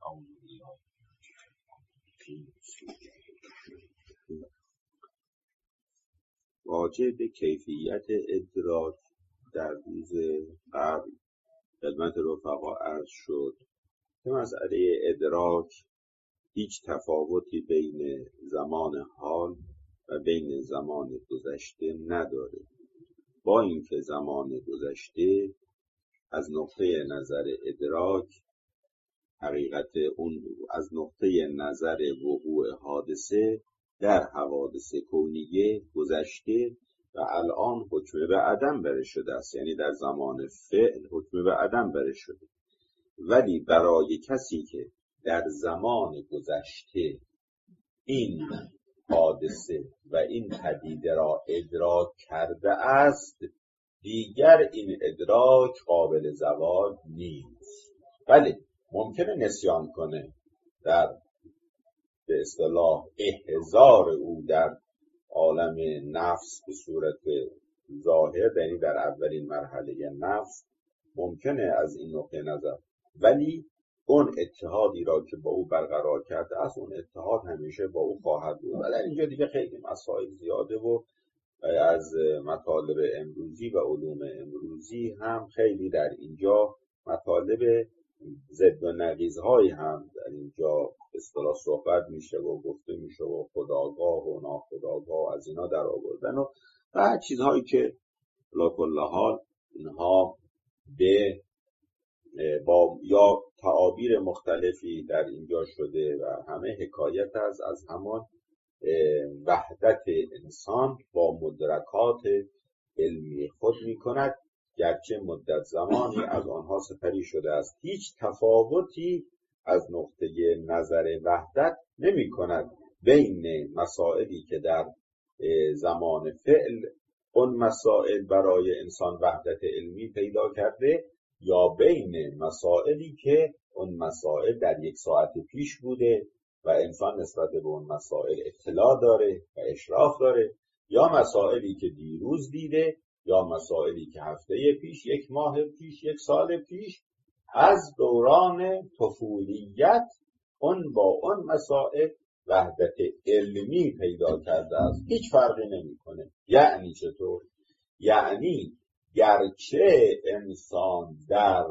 راجع به کیفیت ادراک در روز قبل خدمت رفقا عرض شد که مسئله ادراک هیچ تفاوتی بین زمان حال و بین زمان گذشته نداره، با اینکه زمان گذشته از نقطه نظر ادراک حقیقت اون از نقطه نظر وقوع حادثه در حوادث کونیه گذشته و الان حکم به عدم بره شده است، یعنی در زمان فعل حکم به عدم بره شده. ولی برای کسی که در زمان گذشته این حادثه و این پدیده را ادراک کرده است، دیگر این ادراک قابل زوال نیست. ولی ممکنه نسیان کنه، در به اصطلاح احضار او در عالم نفس به صورت ظاهر، یعنی در اولین مرحله نفس ممکنه از این نقطه نظر، ولی اون اتحادی را که با او برقرار کرده است اون اتحاد همیشه با او خواهد بود. و در اینجا دیگه خیلی مسائل زیاده و از مطالب امروزی و علوم امروزی هم خیلی در اینجا مطالب ضد و نقیض‌هایی هم در اینجا اصطلاح صحبت میشه و گفته میشه و خودآگاه و ناخودآگاه از اینا در آوردن و چیزهایی که علی کل حال اینها به با یا تعابیر مختلفی در اینجا شده و همه حکایت از همان وحدت انسان با مدرکات علمی خود می کند، گرچه مدت زمانی از آنها سپری شده است. هیچ تفاوتی از نقطه نظر وحدت نمی کند بین مسائلی که در زمان فعل اون مسائل برای انسان وحدت علمی پیدا کرده یا بین مسائلی که اون مسائل در یک ساعت پیش بوده و انسان نسبت به اون مسائل اطلاع داره و اشراف داره، یا مسائلی که دیروز دیده، یا مسائلی که هفته پیش، یک ماه پیش، یک سال پیش از دوران طفولیت اون با اون مسائل وحدت علمی پیدا کرده است. هیچ فرقی نمیکنه. یعنی چطور؟ یعنی گرچه انسان در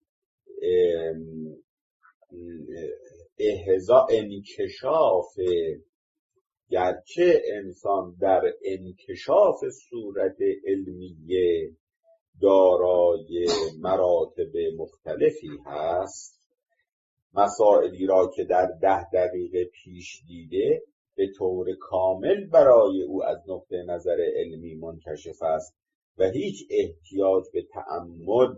انکشاف صورت علمیه دارای مراتب مختلفی هست، مسائلی را که در 10 دقیقه پیش دیده به طور کامل برای او از نقطه نظر علمی منکشف است و هیچ احتیاج به تأمل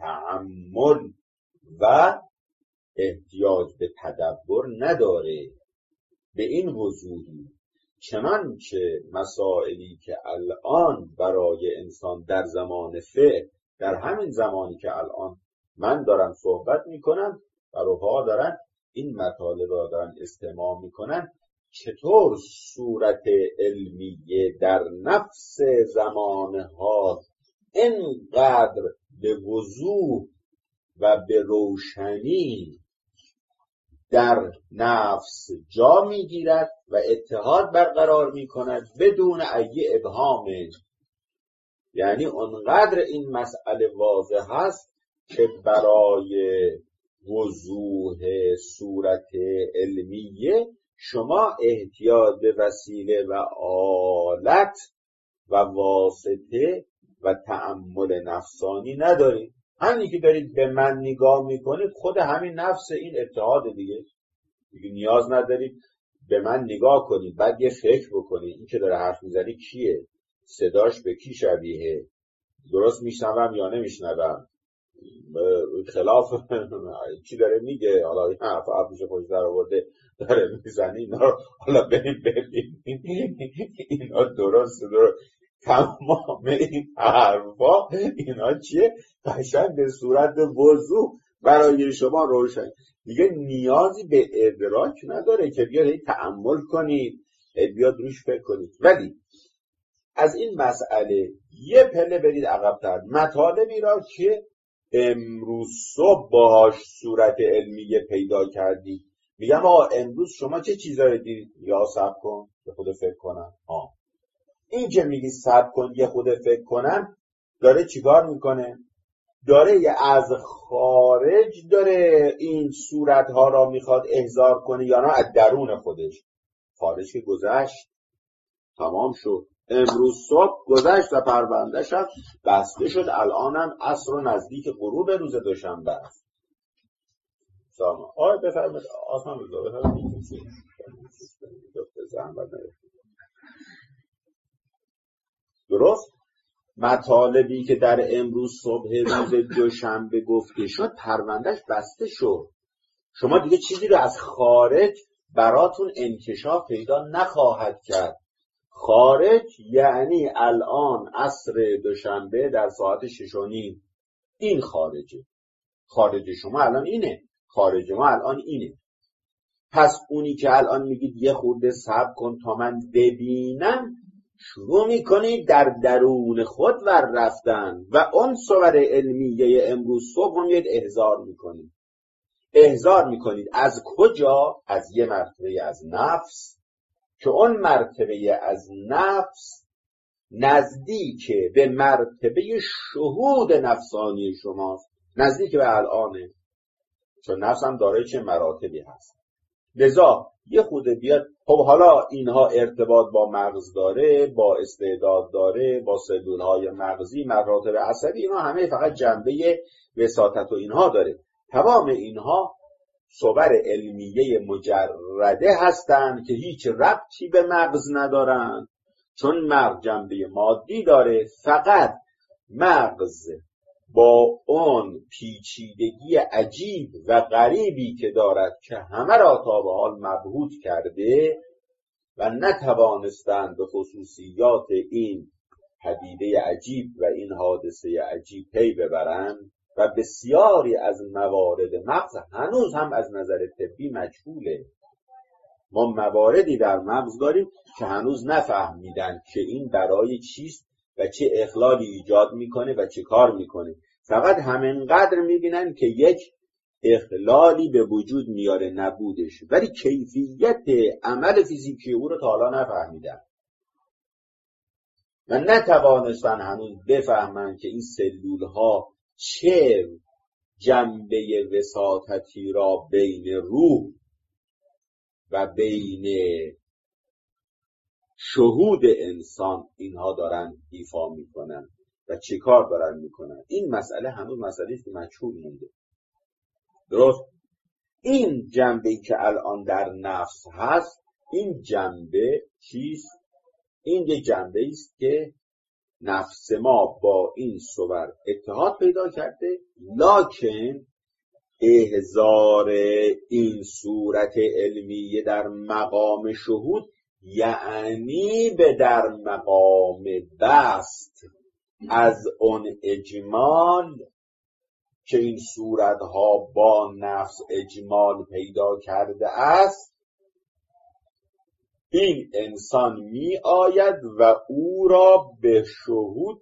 و احتیاج به تدبر نداره. به این وضوحی چنانچه مسائلی که الان برای انسان در زمان فعل، در همین زمانی که الان من دارم صحبت میکنم و روحا دارن این مطالب را دارن استماع میکنن، چطور صورت علمیه در نفس زمانها اینقدر به وضوح و به روشنی در نفس جا میگیرد و اتحاد برقرار میکند بدون ای ابهام. یعنی اونقدر این مسئله واضح هست که برای وضوح صورت علمیه شما احتیاج به وسیله و آلت و واسطه و تأمل نفسانی ندارید. همین که دارید به من نگاه میکنید خود همین نفس این اتحاد دیگه نیاز ندارید به من نگاه کنید بعد یه فکر بکنید این که داره حرف میزنه کیه، صداش به کی شبیه، درست میشنوم یا نمیشنوم، خلاف چی داره میگه، حالا این حرف میشه خوش در آورده داره میزنه، اینا رو حالا بریم اینا درست تمام این حرفا اینا چیه؟ قشنگ به صورت وضوح برای شما روشن دیگه، نیازی به ادراک نداره که بیاد تأمل کنید، بیاد روش فکر کنید. ولی از این مسئله یه پله برید عقب‌تر، مطالبی را که امروز صبح باهاش صورت علمیه پیدا کردی. میگم امروز شما چه چیزایی دیدید؟ یا صبر کن به خود فکر کنم. این که میگی صبر کن یه خود فکر کنم، داره چیکار میکنه؟ داره از خارج داره این صورتها را میخواد احضار کنه یا نه از درون خودش؟ خارج که گذشت، تمام شد. امروز صبح گذشت و پرونده شد بسته شد. الانم عصر و نزدیک غروب روز دوشنبه است. سلام. بفرمایید آسان بذار بفرمایید. درست؟ مطالبی که در امروز صبح روز دوشنبه گفته شد پروندهش بسته شد. شما دیگه چیزی رو از خارج براتون انکشاف پیدا نخواهد کرد. خارج یعنی الان عصر دوشنبه در ساعت 6:30. این خارجه. خارج شما الان اینه، خارج ما الان اینه. پس اونی که الان میگید یه خورده صبر کن تا من ببینم، شروع میکنید در درون خود ور رفتن و اون صور علمیه امروز صبح رو میاد احضار میکنید. احضار میکنید از کجا؟ از یه مرتبه از نفس، که اون مرتبه از نفس نزدیک به مرتبه شهود نفسانی شماست، نزدیک به الانه، چون نفس هم دارای چه مراتبی هست. لذا یه خود بیاد. خب حالا اینها ارتباط با مغز داره، با استعداد داره، با سلولهای مغزی، مراتب عصبی، اینا همه فقط جنبه وساطت و اینها داره. تمام اینها صور علمیه مجرده هستند که هیچ ربطی به مغز ندارند، چون مغز جنبه مادی داره. فقط مغز با اون پیچیدگی عجیب و غریبی که دارد که همه را تا به حال مبهوت کرده و نتوانستند به خصوصیات این پدیده عجیب و این حادثه عجیب پی ببرند و بسیاری از موارد مغز هنوز هم از نظر طبی مجهوله. ما مواردی در مغز داریم که هنوز نفهمیدن که این برای چیست و چه اخلالی ایجاد میکنه و چه کار میکنه. فقط همینقدر میبینن که یک اخلالی به وجود میاره نبودش، ولی کیفیت عمل فیزیکی او رو تا حالا نفهمیدن و نتوانستن هنوز بفهمن که این سلول ها چه جنبه وساطتی را بین روح و بین شهود انسان اینها دارن ایفا میکنن و چه کار دارن میکنن. این مسئله هنوز مسئله است که مجهول مونده. درست؟ این جنبه که الان در نفس هست، این جنبه چیست؟ این یک جنبه است که نفس ما با این صور اتحاد پیدا کرده، لکن احضار این صورت علمیه در مقام شهود یعنی به در مقام بست از اون اجمال که این صورتها با نفس اجمال پیدا کرده است، این انسان می آید و او را به شهود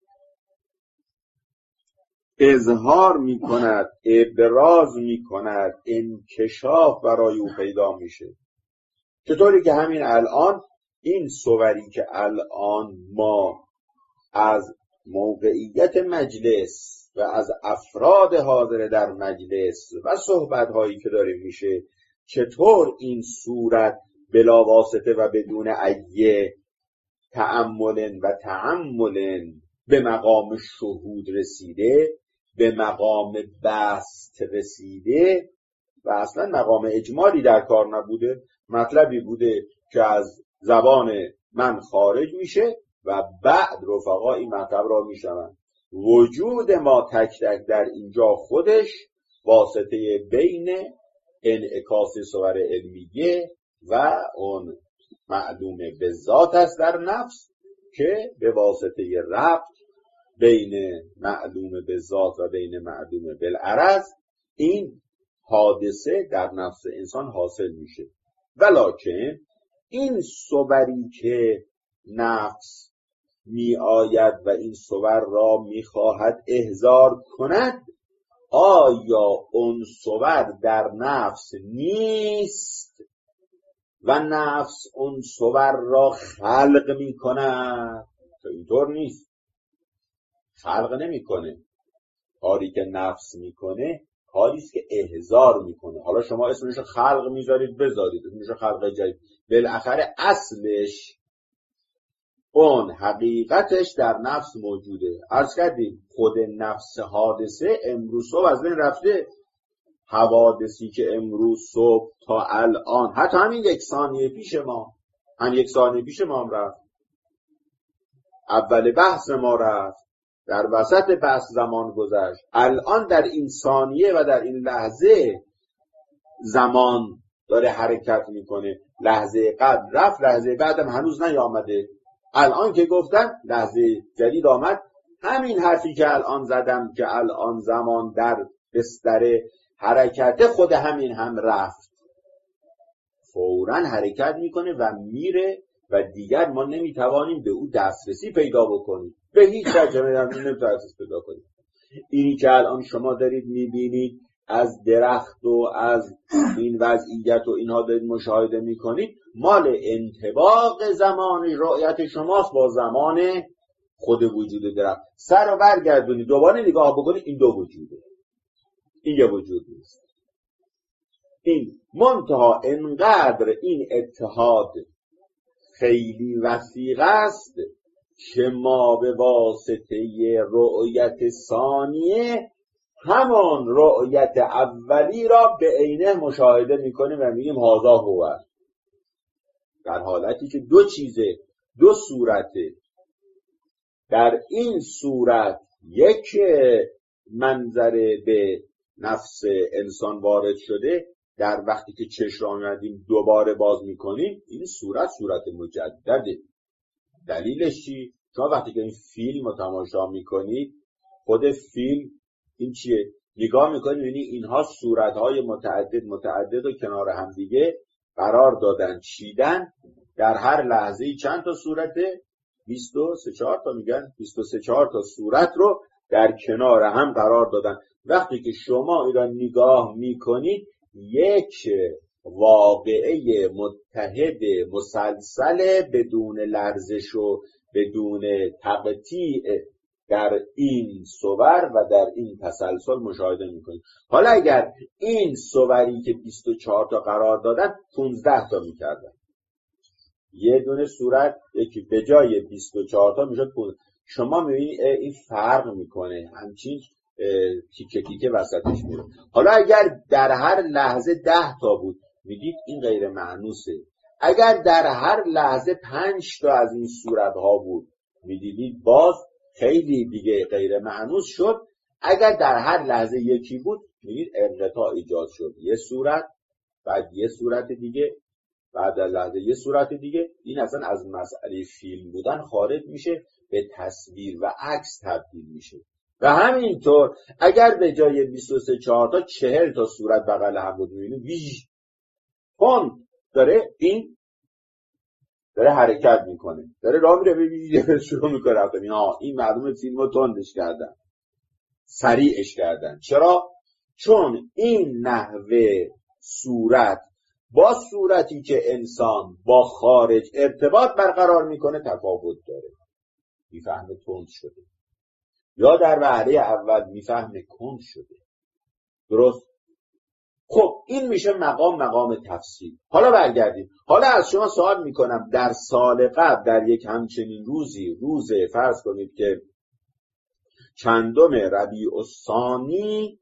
اظهار می کند، ابراز می کند، انکشاف برای او پیدا میشه. چطوری که همین الان این صوری که الان ما از موقعیت مجلس و از افراد حاضر در مجلس و صحبت‌هایی که داره میشه، چطور این صورت بلا واسطه و بدون ایه تأمل و تعمل به مقام شهود رسیده، به مقام بست رسیده و اصلا مقام اجمالی در کار نبوده. مطلبی بوده که از زبان من خارج میشه و بعد رفقا این مطلب را میشنون. وجود ما تک تک در اینجا خودش واسطه بین انعکاس صور علمیه و اون معلوم به ذات است در نفس، که به واسطه ربط بین معلوم به ذات و بین معلوم بالعرض این حادثه در نفس انسان حاصل میشه. ولکن این صوری که نفس می آید و این صور را می خواهد احضار کند، آیا اون صور در نفس نیست و نفس اون صور را خلق می کند؟ تو اینطور نیست، خلق نمی کنه. کاری که نفس میکنه کاریست که احضار میکنه. حالا شما اسمشو خلق میذارید، بذارید اسمشو خلق جدید، بالاخره اصلش اون حقیقتش در نفس موجوده. عرض کردیم خود نفس حادثه امروز صبح از بین رفته. حوادثی که امروز صبح تا الان، حتی همین یک ثانیه پیش ما هم رفت، اول بحث ما رفت، در وسط بحث زمان گذشت، الان در این ثانیه و در این لحظه زمان داره حرکت میکنه. لحظه قبل رفت، لحظه بعدم هنوز نیامده. الان که گفتم لحظه جدید آمد. همین حرفی که الان زدم که الان زمان در بستر حرکت، خود همین هم رفت، فوراً حرکت میکنه و میره و دیگر ما نمیتوانیم به او دسترسی پیدا بکنیم، به هیچ وجه نمیتوانیم دسترسی پیدا کنیم. اینی که الان شما دارید میبینید از درخت و از این وضعیت و اینها دارید مشاهده میکنید، مال انطباق زمان رؤیت شماست با زمان خود وجود درخت. سر رو برگردونید دوباره نگاه بکنید، این دو وجوده، این یه وجود نیست. این منتها انقدر این اتحاد خیلی وثیق است که ما به واسطه رؤیت ثانیه همان رؤیت اولی را به عینه مشاهده میکنیم و میگیم هذا هو، در حالتی که دو چیزه، دو صورته. در این صورت یک منظره به نفس انسان وارد شده، در وقتی که چشم را می‌بندیم دوباره باز میکنیم، این صورت مجدده. دلیلش چی؟ شما وقتی که این فیلم رو تماشا میکنید، خود فیلم این چیه؟ نگاه میکنید یعنی اینها صورتهای متعدد و کنار هم دیگه قرار دادن، چیدن. در هر لحظه‌ای چند تا صورته؟ 23 تا میگن 23 تا صورت رو در کنار هم قرار دادن. وقتی که شما این را نگاه میکنید، یک واقعه متحد مسلسل بدون لرزش و بدون تقطیع در این صور و در این تسلسل مشاهده میکنید. حالا اگر این صوری که 24 تا قرار دادن 15 تا میکردن، یه دونه صورت یکی به جای 24 تا میشد 15. شما میبینید این فرق میکنه، همچین تیکه تیکه وسطش میره. حالا اگر در هر لحظه 10 تا بود، میدید این غیر معنوسه. اگر در هر لحظه 5 تا از این صورت ها بود، میدیدید باز خیلی دیگه غیر معنوس شد. اگر در هر لحظه یکی بود، میدید انقطاع ایجاد شد، یه صورت بعد یه صورت دیگه بعد در لحظه یه صورت دیگه. این اصلا از مسئله فیلم بودن خارج میشه، به تصویر و عکس تبدیل میشه. و همینطور اگر به جای 23 تا 40 تا صورت بغل هم بود، میبینید ویژ اون داره، این داره حرکت میکنه، داره راه میره، ببینید شروع میکنه رفتن. این معلومه فیلمو تندش کردن، سریعش کردن. چرا؟ چون این نحوه صورت با صورتی که انسان با خارج ارتباط برقرار میکنه تفاوت داره. میفهمه تند شده، یا در وهله اول میفهمه کند شده. درست؟ خب این میشه مقام تفسیر. حالا برگردیم. حالا از شما سوال میکنم، در سال قبل در یک همچنین روز فرض کنید که چندم ربیع الثانی،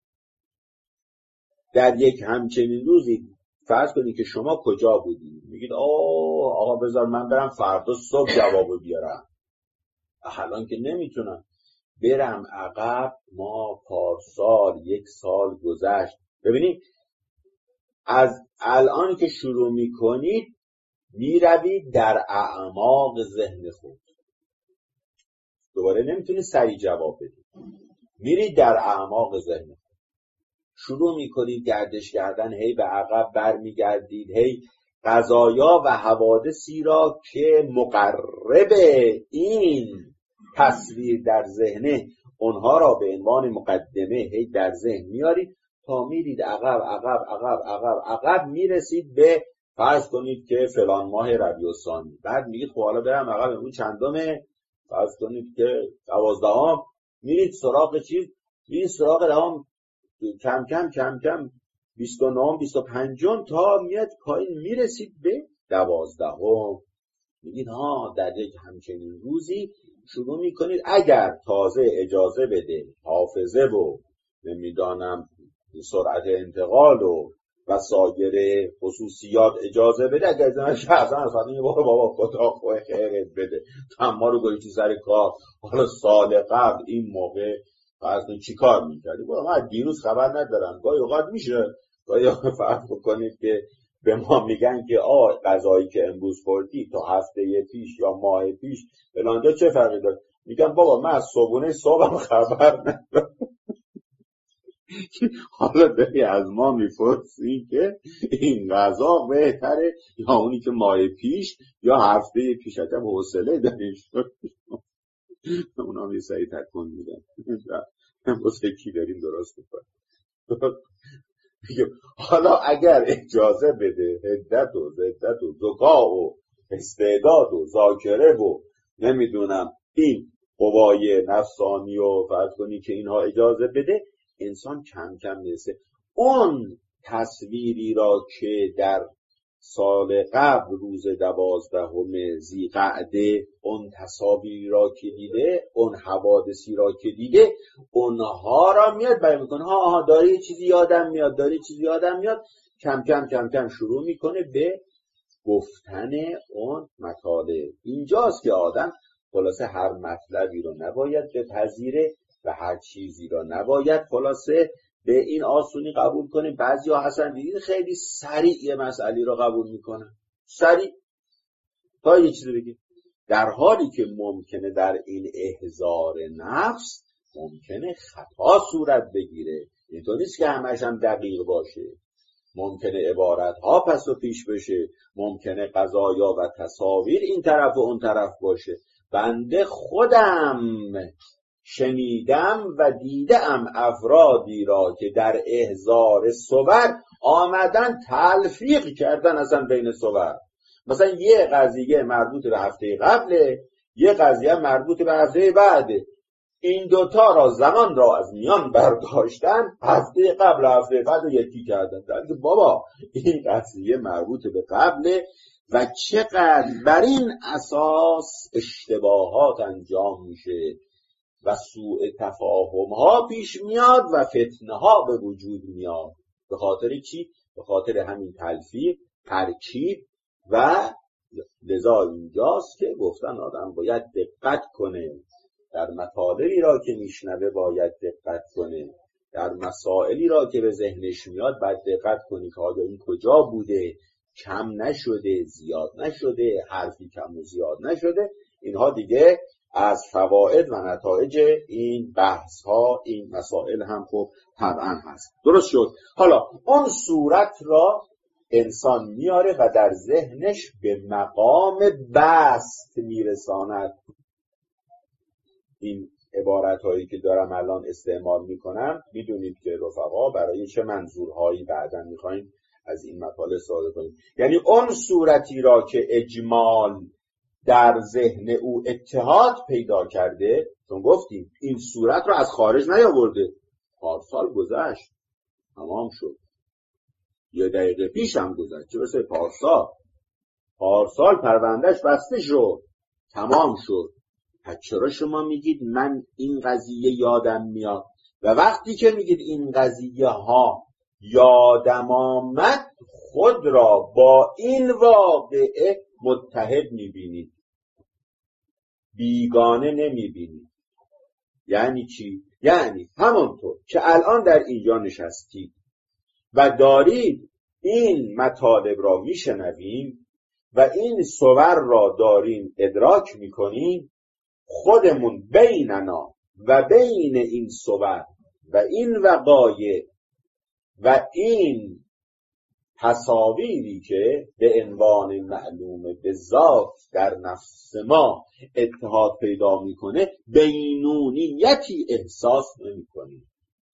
در یک همچنین روزی فرض کنید که شما کجا بودید؟ میگید آقا بذار من برم فردا صبح جوابو بیارم. الان که نمیتونم برم عقب، ما پارسال 1 سال گذشت. ببینید از الان که شروع میکنید میروید در اعماق ذهن خود، دوباره نمیتونید سریع جواب بدید، میرید در اعماق ذهن خود، شروع میکنید گردش کردن، هی به عقب برمیگردید، هی قضایا و حوادثی را که مقرب این تصویر در ذهنه اونها را به عنوان مقدمه هی در ذهن میارید تا میرید عقب عقب عقب عقب عقب میرسید به فرض کنید که فلان ماه ربیع الثانی. بعد میگید خب حالا برم عقب امروز چندمه؟ فرض کنید که 12ام. میرید سراغ چیز؟ میرید سراغ دهم، کم کم کم کم 29ام 25م تا میاد پایین میرسید به 12ام. میگید ها در یک همچنین روزی شروع میکنید اگر تازه اجازه بده حافظه و نمیدانم سرعت انتقال و سایر خصوصیات اجازه بده، اگر ازنش اصلا یه بابا خدا خواه خیرت بده تا ما رو گویی سر کار. حالا سال قبل این موقع فرض چی کار میکردی؟ من دیروز خبر ندارم. گاهی اوقات میشه گاهی فرض بکنید که به ما میگن که غذایی که امروز خوردی تا هفته پیش یا ماه پیش فلانجا چه فرقی داره؟ میگم بابا من از صبحونه صبحم خبر ندارم. حالا داری از ما میپرسی که این غذا بهتره یا اونی که ماه پیش یا هفته پیش؟ عجب حوصله داریم. اونا می سریع تکون میدن امروز کی داریم درست میکنیم. حالا اگر اجازه بده حدت و زدت و ذکا و استعداد و ذاکره و نمیدونم این قوای نفسانی و فرض کنی که اینها اجازه بده، انسان کم کم میرسه اون تصویری را که در سال قبل روز 12 ذیقعده اون تصاویری را که دیده، اون حوادثی را که دیده، اونها را میاد بیان میکنه. ها داره چیزی یادم میاد، داره چیزی یادم میاد. کم کم کم کم شروع میکنه به گفتن اون مطالب. اینجاست که آدم خلاصه هر مطلبی رو نباید بپذیره و هر چیزی را نباید خلاصه به این آسونی قبول کنیم. بعضیا هستن دیدید خیلی سریع یه مسئله رو قبول میکنن، سریع تا یه چیزی بگید، در حالی که ممکنه در این احضار نفس ممکنه خطا صورت بگیره. اینطور نیست که همش هم دقیق باشه، ممکنه عبارت ها پس و پیش بشه، ممکنه قضایا و تصاویر این طرف و اون طرف باشه. بنده خودم شنیدم و دیدم افرادی را که در احضار صور آمدن تلفیق کردن اصلا بین صور. مثلا یه قضیه مربوط به هفته قبله، یه قضیه مربوط به هفته بعده. این دوتا را زمان را از میان برداشتن، هفته قبل و هفته بعد رو یکی کردن. در که بابا این قضیه مربوط به قبله و چقدر بر این اساس اشتباهات انجام میشه و سوء تفاهم ها پیش میاد و فتنه ها به وجود میاد. به خاطر چی؟ به خاطر همین تلفیق، ترکیب. و لذا اینجاست که گفتن آدم باید دقت کنه در مطالبی را که میشنوه، باید دقت کنه در مسائلی را که به ذهنش میاد، باید دقت کنی که آیا این کجا بوده، کم نشده، زیاد نشده، حرفی کم و زیاد نشده. اینها دیگه از فواید و نتایج این بحث ها، این مسائل هم خب طبعا هست. درست شد. حالا اون صورت را انسان میاره و در ذهنش به مقام بست میرساند. این عبارت هایی که دارم الان استعمال میکنم میدونید که رفقا برای چه منظورهایی بعداً میخوایم از این مطالب استفاده کنیم. یعنی اون صورتی را که اجمال در ذهن او اتحاد پیدا کرده، چون گفتیم این صورت را از خارج نیاورده، پارسال گذشت تمام شد، یه دقیقه پیش هم گذشت، چه برسه پارسال پروندهش بسته شد تمام شد. پس چرا شما میگید من این قضیه یادم میاد؟ و وقتی که میگید این قضیه ها یادم آمد، خود را با این واقعه متحد میبینید، بیگانه نمیبینید. یعنی چی؟ یعنی همونطور که الان در اینجا نشستید و دارید این مطالب را میشنویم و این صور را داریم ادراک میکنیم، خودمون بیننا و بین این صور و این وقایع و این تصاویری که به عنوان معلوم به ذات در نفس ما اتحاد پیدا میکنه بینونیتی احساس نمیکنیم،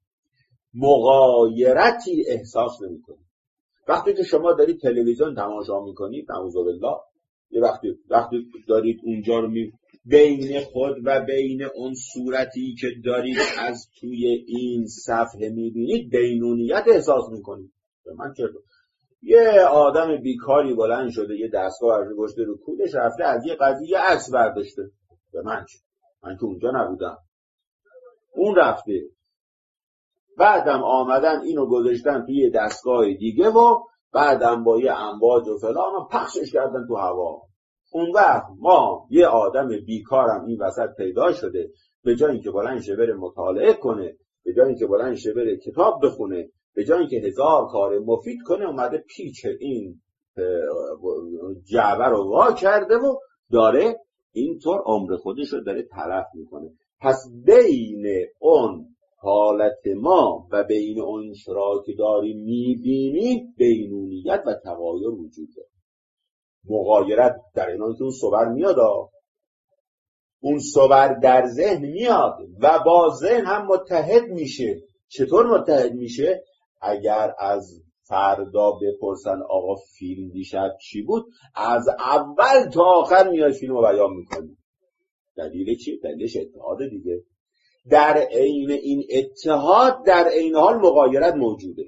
مغایرتی احساس نمیکنیم. وقتی که شما دارید تلویزیون تماشا میکنید نعوذ بالله، یه وقتی دارید اونجا رو بین خود و بین اون صورتی که دارید از توی این صفحه میبینید بینونیت احساس میکنید. من چه یه آدم بیکاری بلند شده یه دستگاه ارزی گشته رو کولش رفته از یه قضیه عکس برداشته. به من که اونجا نبودم، اون رفته، بعدم آمدن اینو گذاشتن توی یه دستگاه دیگه و بعدم با یه امواج و فلان پخشش کردن تو هوا. اون وقت ما یه آدم بیکارم این وسط پیدا شده، به جای اینکه بلند شه بره مطالعه کنه، به جای اینکه بلند شه بره کتاب بخونه، به جای اینکه هزار کار مفید کنه، اومده پیچ این جعبه رو وا کرده و داره اینطور عمر خودش رو داره تلف میکنه. پس بین اون حالت ما و بین اون چرا که داریم میبینیم بینونیت و تغایر وجود داره. مغایرت در اینان که اون صور میاد، اون صور در ذهن میاد و با ذهن هم متحد میشه. چطور متحد میشه؟ اگر از فردا بپرسن آقا فیلم دیشب چی بود، از اول تا آخر میاد فیلم رو بیان میکنه. دلیل چی؟ دلیلش اتحاد دیگه. در عین این اتحاد در عین حال مغایرت موجوده.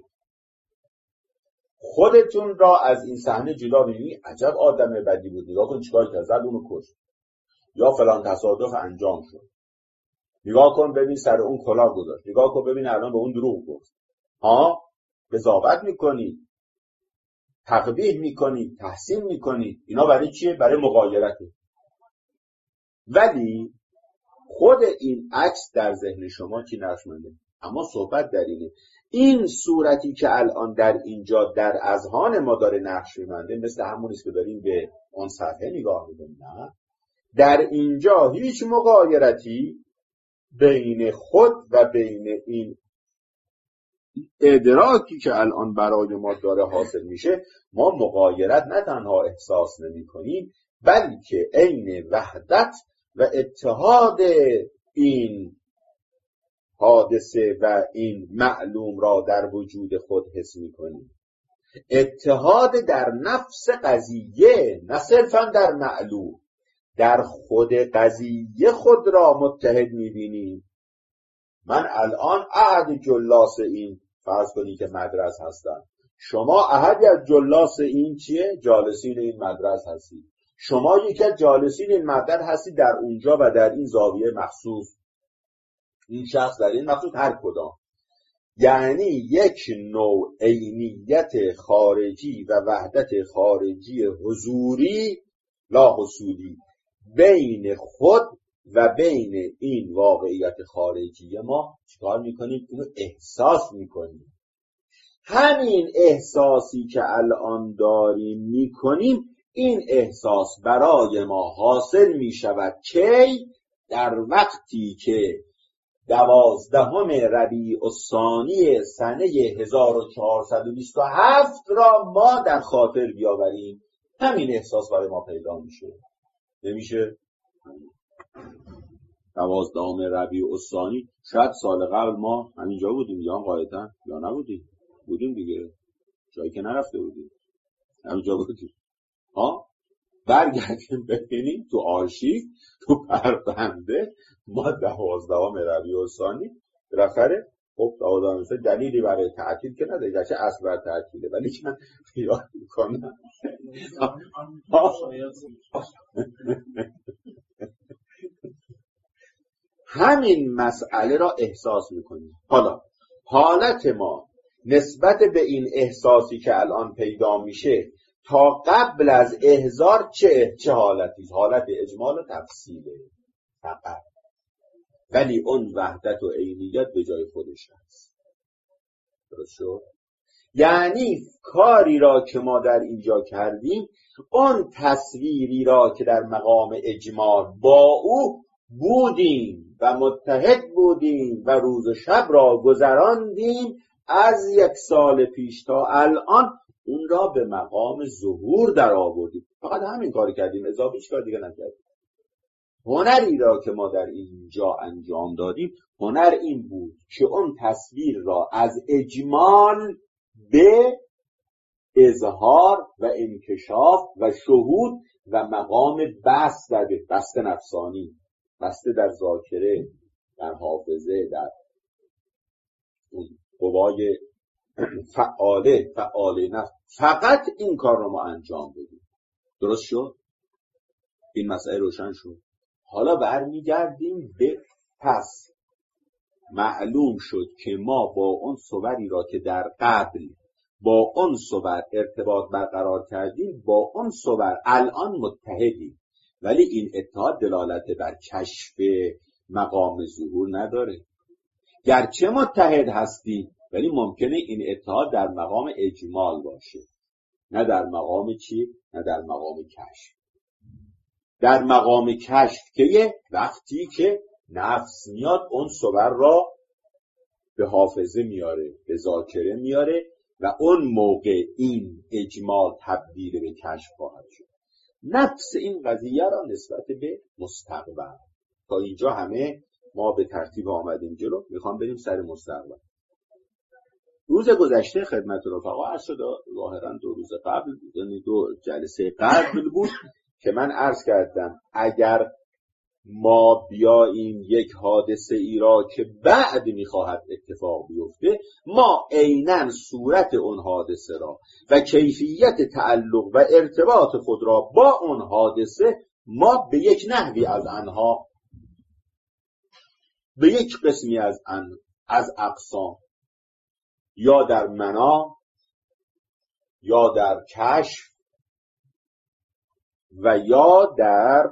خودتون را از این صحنه جدا ببینید، عجب آدم بدی بود، نگاه کن چیکار کرد، زد اونو کشت، یا فلان تصادف انجام شد، نگاه کن ببین سر اون کلاه گذاشت، نگاه کن ببین الان به اون دروغ گفت. قضاوت میکنی، تقبیح میکنی، تحسین میکنی. اینا برای چیه؟ برای مغایرته. ولی خود این عکس در ذهن شما چی نقش منده؟ اما صحبت در اینه این صورتی که الان در اینجا در اذهان ما داره نقش می‌بنده مثل همونیست که داریم به اون صفحه نگاه می‌کنیم. نه، در اینجا هیچ مغایرتی بین خود و بین این ادراکی که الان برای ما داره حاصل میشه ما مغایرت نه تنها احساس نمی‌کنیم بلکه عین وحدت و اتحاد این حادثه و این معلوم را در وجود خود حس می‌کنیم. اتحاد در نفس قضیه، نه صرفاً در معلوم، در خود قضیه خود را متحد می‌بینیم. من الان احد جلاس این فرض کنید که مدرس هستم، شما احدی از جلاس این چیه؟ جالسین این مدرس هستید. شما یکی از جالسین این مدرس هستید در اونجا و در این زاویه مخصوص، این شخص در این مخصوص هر کدام. یعنی یک نوع عینیت خارجی و وحدت خارجی حضوری لا حصولی بین خود و بین این واقعیت خارجی ما چیکار میکنیم؟ اینو احساس میکنیم. همین احساسی که الان داریم میکنیم، این احساس برای ما حاصل میشود که در وقتی که 12 ربیع الثانی سنه 1427 را ما در خاطر بیاوریم، همین احساس برای ما پیدا میشه. نمیشه؟ 12 ربیع الثانی، شاید سال قبل ما همینجا بودیم یا قاعدتا یا نبودیم، بودیم دیگه، جایی که نرفته بودیم همینجا بودیم. برگردیم ببینیم تو آرشیو، تو پرونده ما 12 ربیع الثانی بالاخره. خب 12 دلیلی برای تعطیل که نداره، گرچه اصل بر تعطیله، ولی که من خیال میکنم همین مسئله را احساس میکنیم. حالا حالت ما نسبت به این احساسی که الان پیدا میشه تا قبل از احضار چه حالتی؟ حالت اجمال و تفصیله فقط، ولی اون وحدت و عینیت به جای خودش هست. درست شد؟ یعنی کاری را که ما در اینجا کردیم، اون تصویری را که در مقام اجمال با او بودیم و متحد بودیم و روز و شب را گذراندیم از 1 سال پیش تا الان، اون را به مقام ظهور در آوردیم. فقط همین کار کردیم، اضافه هیچ کار دیگه نکردیم. هنری را که ما در اینجا انجام دادیم، هنر این بود که اون تصویر را از اجمال به اظهار و انکشاف و شهود و مقام بسط نفسانی، بسط در ذاکره، در حافظه، در اون قوای فعاله نفس، فقط این کار رو ما انجام بدیم. درست شد؟ این مسئله روشن شد. حالا برمیگردیم به پس. معلوم شد که ما با اون صوری را که در قبل با اون صور ارتباط برقرار کردیم، با اون صور الان متحدیم، ولی این اتحاد دلالت بر کشف مقام ظهور نداره. گرچه متحد هستیم ولی ممکنه این اتحاد در مقام اجمال باشه، نه در مقام چی؟ نه در مقام کشف. در مقام کشف که وقتی که نفس میاد اون صور را به حافظه میاره، به ذاکره میاره و اون موقع این اجمال تبدیل به کشف خواهد شد. نفس این قضیه را نسبت به مستقبل. تا اینجا همه ما به ترتیب آمدیم جلو، میخوام بریم سر مستقبل. روز گذشته خدمت رفقا عرض شد، ظاهرا 2 روز قبل، یعنی 2 جلسه قبل بود که من عرض کردم اگر ما بیاییم یک حادثه ای را که بعد میخواهد اتفاق بیفته، ما عیناً صورت اون حادثه را و کیفیت تعلق و ارتباط خود را با اون حادثه ما به یک نحوی از آنها، به یک قسمی از اقسام، یا در منا یا در کشف و یا در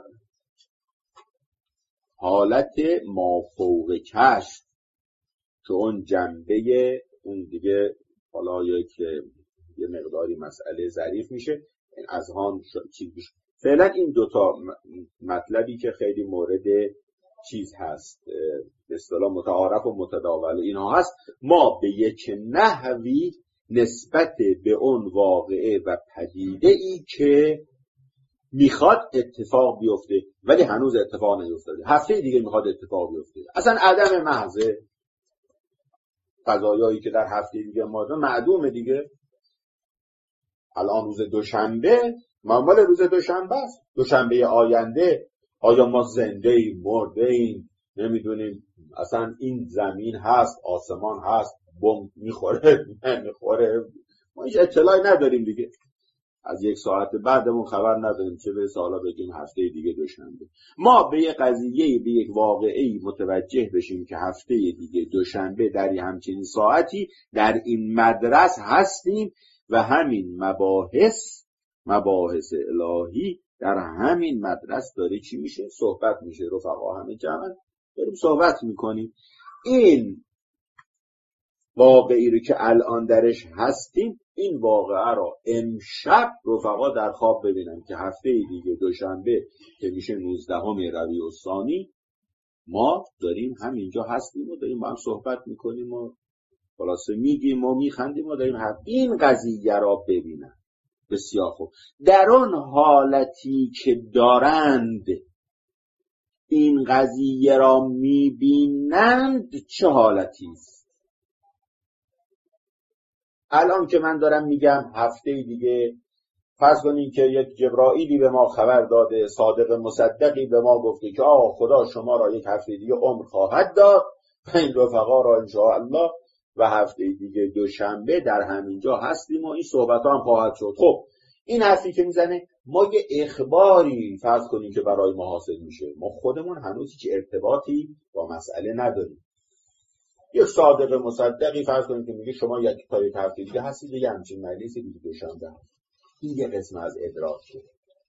حالت مافوق کشف، که اون جنبه اون دیگه حالا یه مقداری مسئله ظریف میشه، از هان چیز میشه. فعلا این 2 تا مطلبی که خیلی مورد چیز هست، به اصطلاح متعارف و متداول اینها هست، ما به یک نحوی نسبت به اون واقعه و پدیده ای که میخواد اتفاق بیفته ولی هنوز اتفاق نیفتاده، هفته دیگه میخواد اتفاق بیفته، اصلا عدم محضه، قضایایی که در هفته دیگه معدومه دیگه. الان روز دوشنبه، معمول روز دوشنبه است. دوشنبه آینده آیا ما زنده ایم، مرده ایم، نمیدونیم، اصلا این زمین هست، آسمان هست، بمب میخوره نمیخوره، ما هیچ اطلاعی نداریم دیگه. از 1 ساعت بعدمون خبر نداریم، چه برسه حالا بگیم هفته دیگه دوشنبه. ما به یک قضیه، به یک واقعه‌ای متوجه بشیم که هفته دیگه دوشنبه در همچین ساعتی در این مدرس هستیم و همین مباحث الهی در همین مدرس داره چی میشه؟ صحبت میشه. رفقا همه جمعن داریم صحبت میکنیم. این واقعی رو که الان درش هستیم، این واقعه را امشب رفقا در خواب ببینن که هفته دیگه دوشنبه که میشه 19 ربیع الثانی ما داریم همینجا هستیم و داریم با هم صحبت میکنیم و خلاصه میگیم و میخندیم و داریم این قضیه را ببینن. بسیار خوب. در اون حالتی که دارند این قضیه را میبینند چه حالتی است؟ الان که من دارم میگم هفته دیگه، فرض کنین که یک جبرائیلی به ما خبر داده، صادق مصدقی به ما گفته که خدا شما را یک هفته دیگه عمر خواهد داد، این رفقا را انشاءالله و هفته دیگه دوشنبه در همینجا هستیم و این صحبت هم خواهد شد. خب این حرفی که میزنه، ما یه اخباری فرض کنیم که برای ما حاصل میشه، ما خودمون هنوز هیچ ارتباطی با مسئله نداریم. یک صادق مصدقی فرض کنیم که میگه شما یک تا یک هفته دیگه هستید، یه همچین مجلسی دیگه دوشنبه هست. این یه قسم از ادراک شد.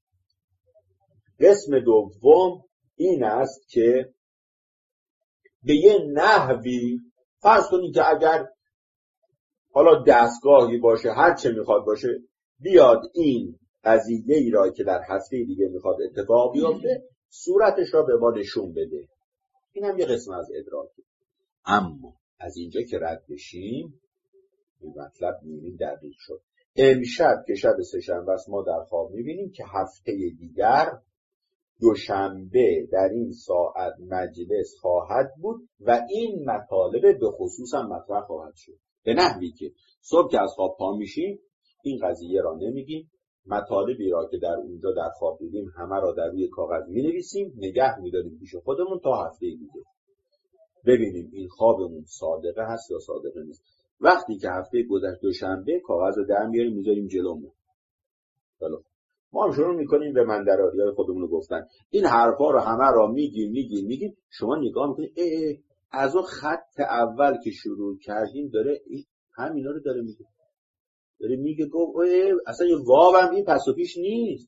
قسم دوم این است که به یه نحوی فرض کنیم که اگر حالا دستگاهی باشه، هر چه میخواد باشه، بیاد این قضیه ای را که در هفته دیگه میخواد اتفاق بیفته صورتش را به ما نشون بده. این هم یه قسم از ادراکه. اما از اینجا که رد بشیم این مطلب میبینیم دقیق شد. امشب که شب سه‌شنبه است ما در خواب میبینیم که هفته دیگر دوشنبه در این ساعت مجلس خواهد بود و این مطالب به خصوص هم مطرح خواهد شد، به نحوی که صبح که از خواب پا میشیم این قضیه را نمیگیم، مطالبی را که در اونجا در خواب دیدیم همه را در روی کاغذ مینویسیم، نگه میداریم پیش خودمون تا هفته دیگه ببینیم این خوابمون صادقه هست یا صادقه نیست. وقتی که هفته گذشت دوشنبه کاغذ رو در میاریم میذاریم جلومون. ما هم شروع میکنیم به مندراری خودمون رو گفتن. این حرفا رو همه را میگیم. شما نگاه میکنید از اون خط اول که شروع کردیم داره همینا رو داره میگه گفت اصلا یه واو این پس و پیش نیست.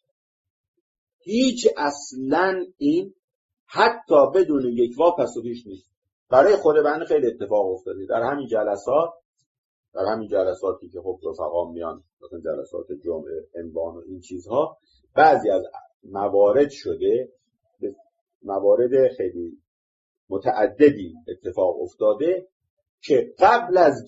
هیچ اصلا این حتی بدون یک واو پس و پیش نیست. برای خود بنده خیلی اتفاق افتاده در همین جلساتی که خب رفقا میان، مثلا جلسات جمعه انبان و این چیزها، بعضی از موارد شده، موارد خیلی متعددی اتفاق افتاده که قبل از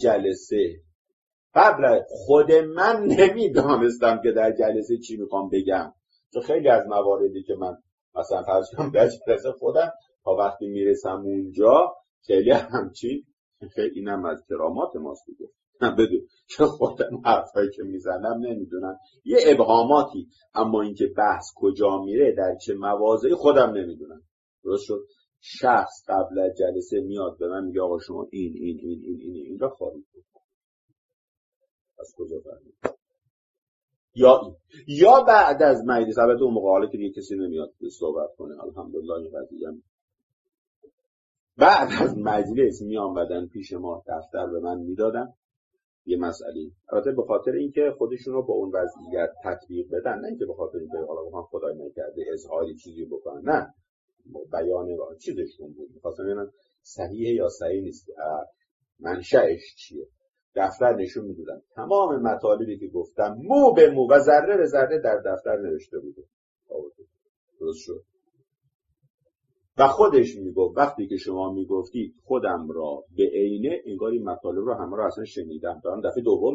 خود من نمیدانستم که در جلسه چی میخوام بگم. چون خیلی از مواردی که من مثلا فرض کنم در جلسه خودم تا وقتی میرسم اونجا خیلی همچین خیلی اینم از کرامات ماست دیگه، بدون که خودم حرفایی که میزنم نمیدونم یه ابهاماتی، اما اینکه بحث کجا میره در چه مواضعی خودم نمیدونم. درست شد؟ شخص قبل از جلسه میاد به من میگه آقا شما این را خواهید بود. از کجا فهمید؟ یا بعد از مجلس، البته اون موقع حالا که دیگه کسی نمیاد صحبت کنه الحمدلله این قضیه بعد از مجلس می آمدن پیش ما دفتر به من میدادن یه مسئله، البته به خاطر اینکه خودشون رو با اون وضعیت تطبیق بدن، نه اینکه به خاطر اینکه حالا بخوام خدای نکرده اظهاری چیزی بکنن، نه بیان چیزشون بود، می‌خواستم ببینم صحیحه یا صحیح نیست، منشأش چیه. دفتر نشون میدادن تمام مطالبی که گفتم مو به مو و ذره به ذره در دفتر نوشته بوده. درست شد؟ و خودش میگفت وقتی که شما میگفتید خودم را به عینه انگار این مطالب رو همه رو اصلا شنیدم، دارم دفعه دوم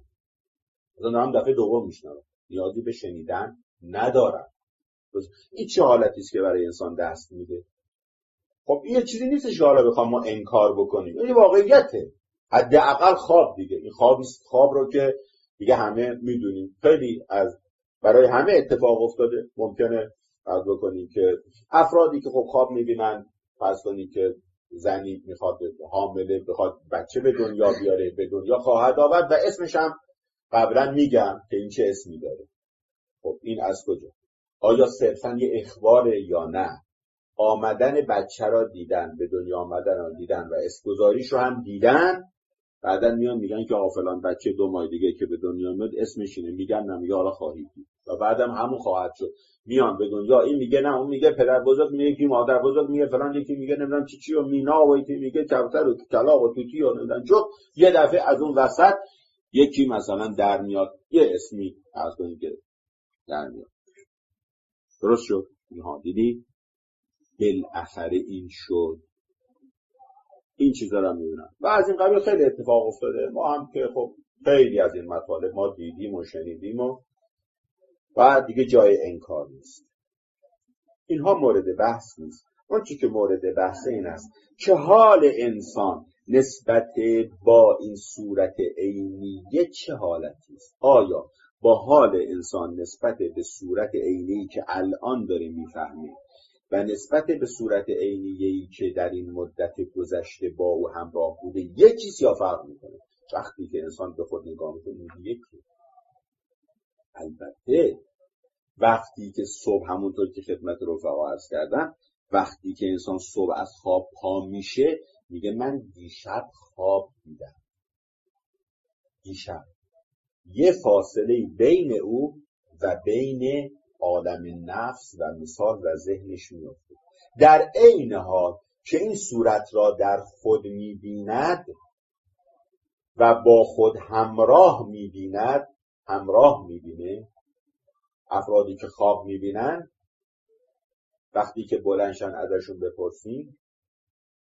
میشنوم، نیازی به شنیدن ندارم. این چه حالتی است که برای انسان دست میده؟ خب این چیزی نیستش که حالا بخوام ما انکار بکنیم، این واقعیته. حداقل خواب دیگه، این خواب رو که دیگه همه میدونیم، خیلی از برای همه اتفاق افتاده. ممکنه فرض بکنیم که افرادی که خب خواب میبینن، فرض کنیم که زنی میخواد حامله بخواد بچه به دنیا بیاره، به دنیا خواهد آورد و اسمش هم قبلا میگم که این چه اسمی داره. خب این از کجا؟ آیا صرفا یه اخباره یا نه؟ آمدن بچه را دیدن، به دنیا آمدن را دیدن و اسمگذاریش رو هم دیدن، بعدن میان میگن که فلان بچه 2 ماه دیگه که به دنیا میاد اسمش اینه، میگن نمیگه حالا خواهید دید و بعدم همون خواهد شد. میان به دنیا، این میگه نه، اون میگه پدر بزرگ میگه کی، مادر بزرگ میگه فلان، یکی میگه نمیدونم چی و مینا و یکی میگه کبوتر و کلاغ و توتی و نمیدونم جو. یه دفعه از اون وسط یکی مثلا در میاد، یه اسمی از اون که در میاد. درست شد؟ اینها دیدی بالاخره این شد. این چیزا رو میبینم و از این قبیل خیلی اتفاق افتاده. ما هم که خب خیلی از این مطالب ما دیدیم و شنیدیم و دیگه جای انکار نیست. اینها مورد بحث نیست. اون چیزی که مورد بحث این است که حال انسان نسبت با این صورت عینیه چه حالتی است. آیا با حال انسان نسبت به صورت عینی که الان داره میفهمه و نسبت به صورت عینیه‌ای که در این مدت گذشته با او همراه بوده یک چیز یا فرق میکنه؟ وقتی که انسان به خود نگاه میکنه یکی. البته وقتی که صبح، همونطور که خدمت رفقا عرض کردم، وقتی که انسان صبح از خواب پا میشه میگه من دیشب خواب دیدم. دیشب یه فاصله بین او و بین عالم نفس و مثال و ذهنش میفته. در عین حال که این صورت را در خود میبیند و با خود همراه میبینه. افرادی که خواب میبینن وقتی که بلندشن ازشون بپرسیم،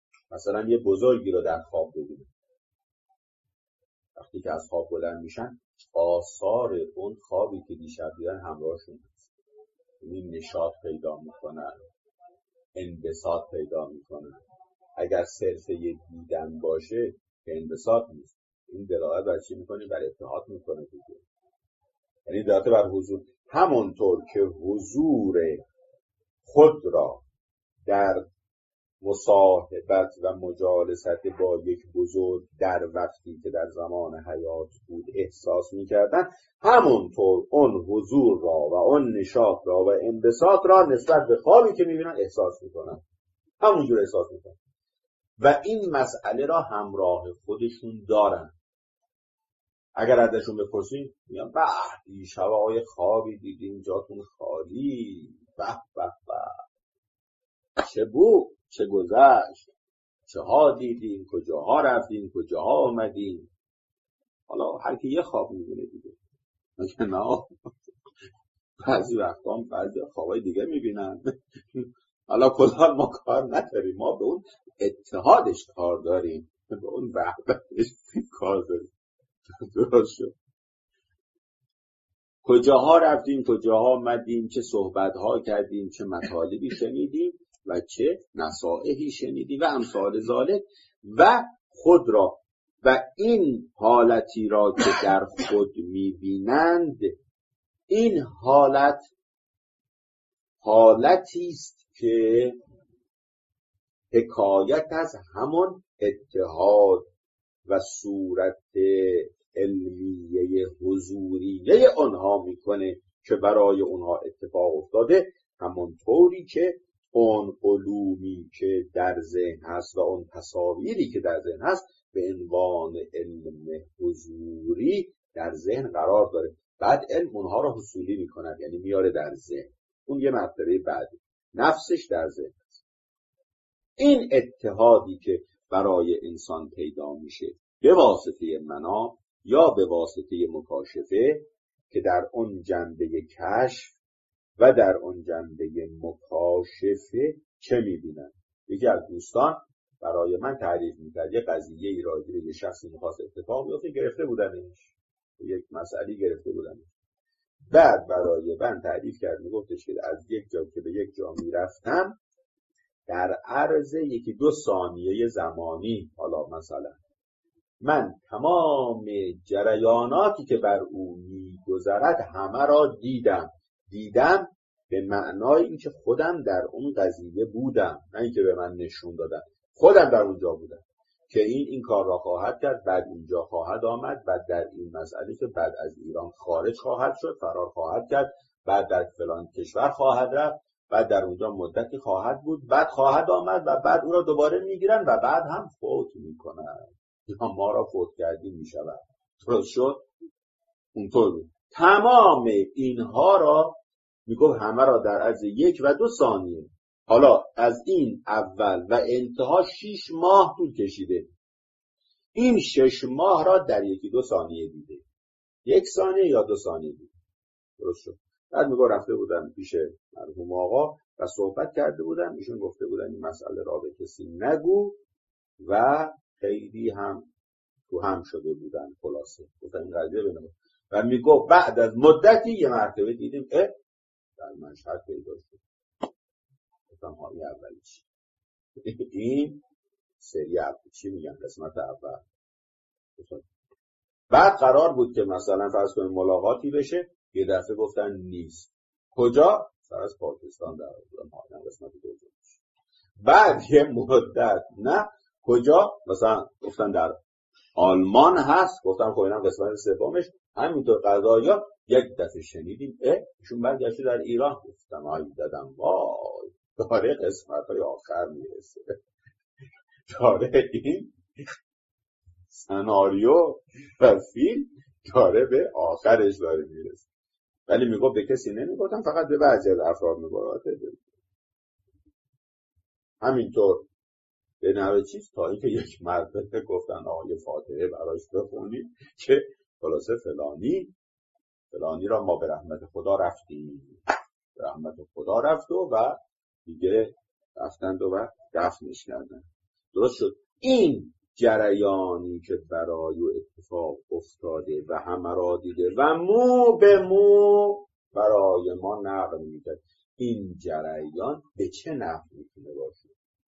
مثلا یه بزرگی رو در خواب ببینن، وقتی که از خواب بلند میشن آثار اون خوابی که دیشب دیدن همراهشون هست. این نشاط پیدا میکنن، انبساط پیدا میکنن. اگر صرف یک دیدن باشه که انبساط نیست، این دلالت بر چی میکنه؟ بر اتحاد میکنه دیگه. یعنی دلالت بر حضور. همونطور که حضور خود را در مصاحبت و مجالست با یک بزرگ در وقتی که در زمان حیات بود احساس میکردن، همونطور اون حضور را و اون نشاط را و انبساط را نسبت به خوابی که میبینن احساس میکنن، همونجور احساس میکنن و این مسئله را همراه خودشون دارن. اگر ازشون بپرسین میگن به دیشب آقای خوابی دیدیم جاتون خالی، به به به، چه بود، چه گذشت، چه ها دیدیم، کجاها رفتیم، کجاها آمدیم. حالا هر کی یه خواب میبینه دیگه، نه بعضی وقتا بعضی خوابای دیگه میبینن. حالا کدام ما کار نداریم، ما به اون اتحادش کار داریم، به اون وحدتش کار داریم. درست شد. کجاها رفتیم، کجاها آمدیم، چه صحبت‌ها کردیم، چه مطالبی شنیدیم و چه نصائحی شنیدیم و امثال ذالک. و خود را و این حالتی را که در خود می‌بینند، این حالتی است که حکایت از همون اتحاد و صورت علمیه حضوریه آنها میکنه که برای اونها اتفاق افتاده، همونطوری که اون علومی که در ذهن هست و اون تصاویری که در ذهن هست به عنوان علم حضوری در ذهن قرار داره. بعد علم اونها را حصولی میکنه، یعنی میاره در ذهن. اون یه مرتبه بعدی، نفسش در ذهن هست. این اتحادی که برای انسان پیدا میشه به واسطه منام یا به واسطه مکاشفه، که در اون جنبه کشف و در اون جنبه مکاشفه چه میبینن؟ یکی از دوستان برای من تعریف میکرد یه قضیه ای راجع به یه شخصی میخواست اتفاق بیفته، گرفته بودنش، یک مسئله گرفته بودنش. بعد برای من تعریف کرد، میگفتش که از یک جا که به یک جا میرفتم، در عرض 1-2 ثانیه زمانی، حالا مثلا من تمام جریاناتی که بر او میگذرد همه را دیدم به معنای این که خودم در اون قضیه بودم، نه اینکه به من نشون دادن، خودم در اونجا بودم که این کار را خواهد کرد، بعد اینجا خواهد آمد، بعد در این مسئله که بعد از ایران خارج خواهد شد، فرار خواهد کرد، بعد در فلان کشور خواهد رفت، بعد در اونجا مدتی خواهد بود، بعد خواهد آمد و بعد او را دوباره میگیرن و بعد هم فوت میکنن یا ما را فوت کردیم میشود. درست شد؟ اونطور بود. تمام اینها را میگفت همه را در عرض 1-2 ثانیه. حالا از این اول و انتها 6 ماه طول کشیده. این 6 ماه را در 1-2 ثانیه دیده. 1 ثانیه یا 2 ثانیه دیده. درست شد. بعد میگو رفته بودن پیش مرحوم آقا و صحبت کرده بودن، ایشون گفته بودن این مسئله را به کسی نگو و خیلی هم تو هم شده بودن. خلاصه گفتن این قضیه بنام و میگو بعد از مدتی یه مرتبه دیدیم در مشهد پیدا شد. گفتم های اولیش این سری اول، چی میگن قسمت اول. بعد قرار بود که مثلا فرض کنیم ملاقاتی بشه، یه دفعه گفتن نیست. کجا؟ سر از پاکستان در قسمت دومش. بعد یه مدت نه کجا، مثلا گفتن در آلمان هست، گفتم خب اینم قسمت سومش. همینطور قضایا یک دفعه شنیدیم ایشون برگشته در ایران. گفتم آی دادم وای، داره قسمت های آخر میرسه، داره این سناریو و فیلم داره به آخرش داره میرسه. ولی میگفت به کسی نمیگفتم، فقط به بعضی از افراد میگفت. همینطور به نوع چیز تا اینکه یک مرتبه گفتن آقای فاتحه براش بخونید که خلاصه فلانی را ما به رحمت خدا رفتیم، به رحمت خدا رفت و دیگه رفتند و دفنش کردن. درست شد. این جریانی که برای اتفاق افتاده و همه را دیده و مو به مو برای ما نقل میده. این جریان به چه نحو میتونه باشه؟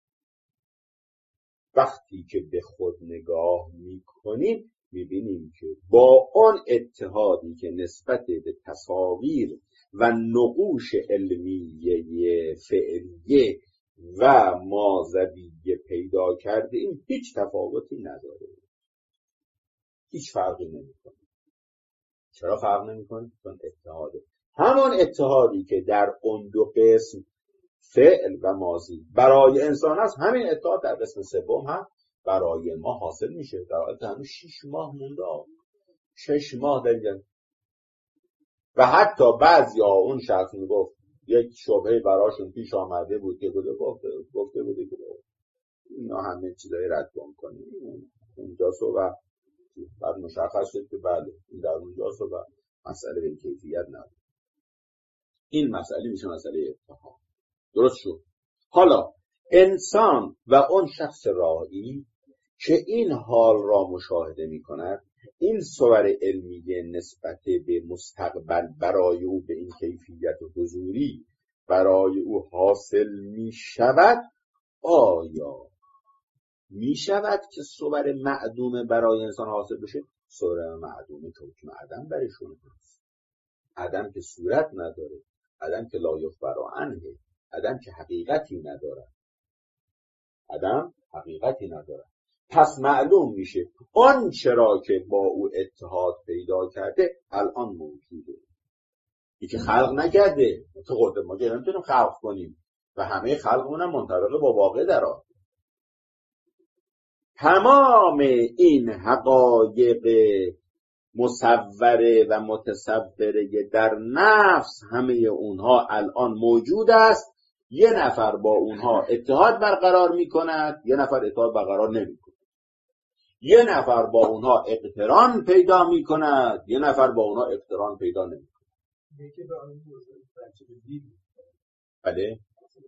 وقتی که به خود نگاه میکنیم میبینیم که با آن اتحادی که نسبت به تصاویر و نقوش علمیه فعلیه و ماذبیه پیدا کرده این هیچ تفاوتی نداره، هیچ فرقی نمیکنه. چرا فرق نمیکنه؟ چون اتحاده، همان اتحادی که در اون دو قسم فعل و ماضی برای انسان هست، همین اتحاد در قسم سوم هم برای ما حاصل میشه. در حالت هنوز 6 ماه مونده، 6 ماه دیگه. و حتی بعضیا اون شخص میگفت یک شبهه براشون پیش آمده بود که گفته بوده که اینا همه چیزای رد کنیم اونجا صحبت بعد مشخص شد که بله این در اونجا صحبت مسئله به کیفیت نداره. این مسئله میشه مسئله اتحاد. درست شد. حالا انسان و اون شخص راهی که این حال را مشاهده می کند، این صور علمیه نسبت به مستقبل برای او به این کیفیت حضوری برای او حاصل می شود. آیا می شود که صور معدومه برای انسان حاصل بشه؟ صور معدومه که حکم عدم برشون هست. عدم که صورت نداره، عدم که لا یخبر عنه، عدم که حقیقتی نداره. پس معلوم میشه آن چرا که با او اتحاد پیدا کرده الان موجوده. این که خلق نکرده، خود ما که نمیتونیم خلق کنیم و همه خلقمون هم منطبق با واقع درآ. تمام این حقایق مصوره و متصوره در نفس، همه اونها الان موجود است. یه نفر با اونها اتحاد برقرار میکند، یه نفر اتحاد برقرار نمیکند. یه نفر با اونها اقتران پیدا میکند، یه نفر با اونها اقتران پیدا نمیکند. بله؟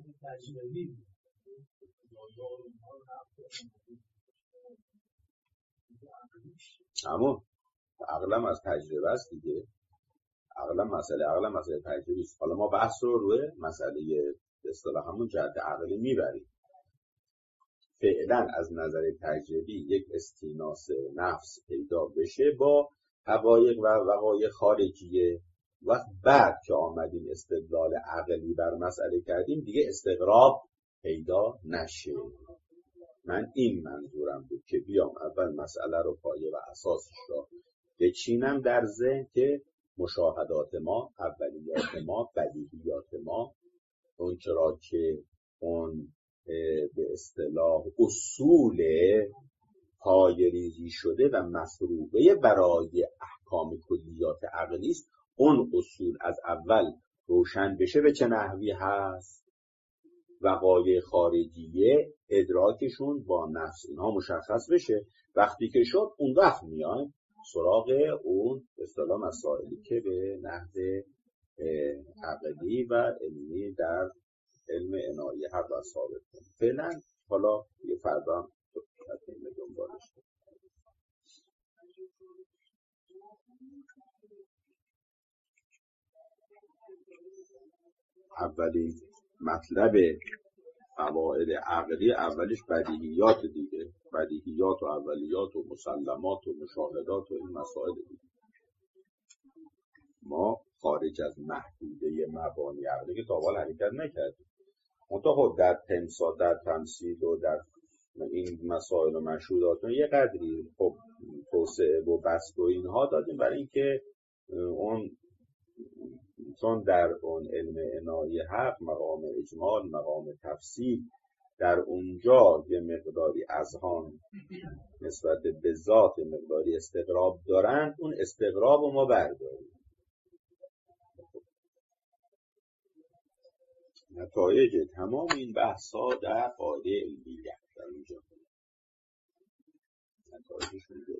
اما عقلم از تجربه است دیگه. عقلم مسئله تجربه است. حالا ما بحث رو روی مسئله به اصطلاح همون جهت عقلی میبریم. فعلا از نظر تجربی یک استیناس نفس پیدا بشه با حقایق و وقایع خارجیه. وقت بعد که آمدیم استدلال عقلی بر مسئله کردیم دیگه استغراب پیدا نشه. من این منظورم بود که بیام اول مسئله رو پایه و اساسش رو بچینم در ذهن که مشاهدات ما، اولیات ما، بدیهیات ما، اون چرا که اون به اصطلاح اصول پایه‌ریزی شده و مفروضه برای احکام کلیات عقلی است، اون اصول از اول روشن بشه به چه نحوی هست، وقایع خارجیه ادراکشون با نفس اینها مشخص بشه. وقتی که شد اون وقت میایم سراغ اون به اصطلاح مسائلی که به نحو عقلی و علمی در علم عنایه حق و ثابت کنیم. فعلا حالا یه فردا هم تطمیم دنبالش کنیم. اولی مطلب قواعد عقلی اولیش بدیهیات دیگه، بدیهیات و اولیات و مسلمات و مشاهدات و این مسائل دیگه. ما خارج از محدوده مبانی عقلی که تا حالا حرکت نکردیم. منتها در تمثیل و در این مسائل و مشهودات یه قدری خب توسعه و بسط و اینها دادیم برای اینکه اون چون در اون علم عنایه حق مقام اجمال، مقام تفصیل، در اونجا یه مقداری اذهان نسبت به ذات مقداری استغراب دارن، اون استغراب رو ما برداریم. نتایج تمام این بحث‌ها در قاعده علمیه در اونجا نتایجشون